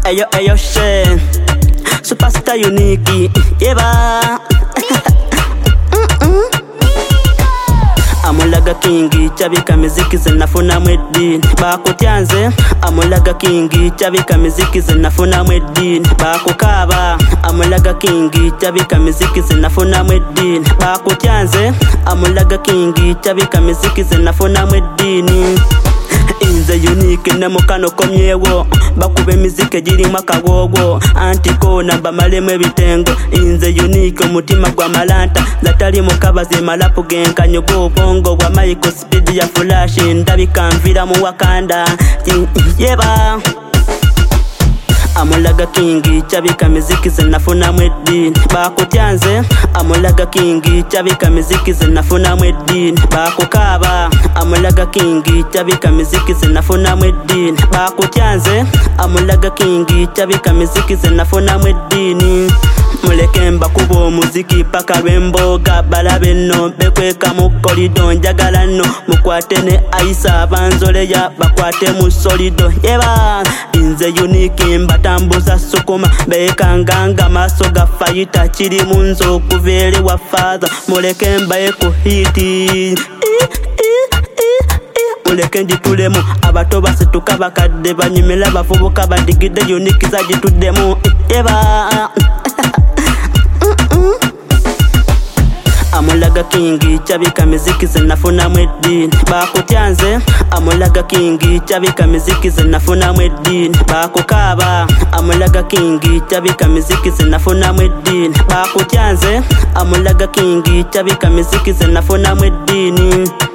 Ayo she Superstar unique Yeba Amulaga kingi chabika miziki zinafuna mwedini bakutyanze amulaga kingi chabika miziki zinafuna mwedini bakukaba amulaga kingi chabika miziki zinafuna mwedini bakutyanze amulaga kingi chabika miziki zinafuna mwedini Inze unique na mukano komyewo bakube miziki jiri makagogo antikona bamalemu ebitengo Inze unique mutima gwa malanta zatali mukabaze malapu genkanyo go bongo gwa Michael Speed ya flash ndabikamvira mu Wakanda yeba Amulaga kingi chabika miziki zinafuna mwedini bakutyanze amulaga kingi chabika miziki zinafuna mwedini bakukaba amulaga kingi chabika miziki zinafuna mwedini bakutyanze amulaga kingi chabika miziki zinafuna mwedini mulekemba kubo muziki paka bemboga balabe no bekweka mu corridor njagala no mukwatene Aisa banzole ya bakwate mu solido yeba Inze unique mbatambuza sukuma bekanganga maso ga fayita kiri munzo kuvere wa father mulekemba eko hiti Mulekendi tulemu abato basituka bakadde banyumira bafubuka badigide unique zagituddemu yeba Amulaga kingi chabika miziki zinafuna mwedini bakutyanze amulaga kingi chabika miziki zinafuna mwedini bakukaba amulaga kingi chabika miziki zinafuna mwedini bakutyanze amulaga kingi chabika miziki zinafuna mwedini